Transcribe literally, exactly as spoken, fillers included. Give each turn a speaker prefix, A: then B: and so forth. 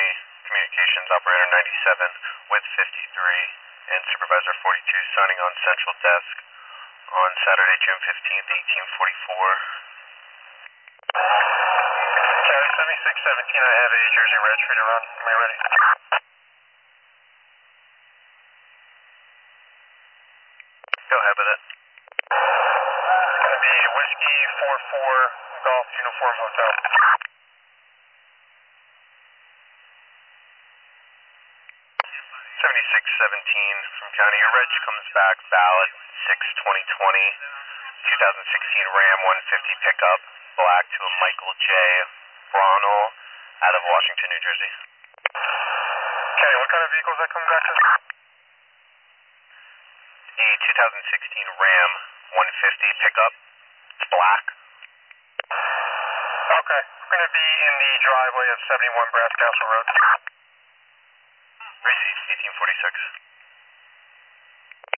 A: County Communications Operator ninety-seven with fifty-three and Supervisor forty-two signing on Central Desk on Saturday, June fifteenth, eighteen forty-four.
B: County seventy-six seventeen, I have a Jersey Red Street to run. Am I ready?
A: Go ahead with it.
B: It's going to be Whiskey four four Golf Uniform Hotel.
A: seventy-six seventeen from County. Your reg comes back valid six twenty twenty, twenty sixteen Ram one fifty pickup, black to a Michael J. Bronell out of Washington, New Jersey.
B: Okay, what kind of vehicle is that coming back to?
A: A twenty sixteen Ram one fifty pickup, it's black.
B: Okay, it's going to be in the driveway of seventy-one Brass Castle Road.
A: Received eighteen forty-six.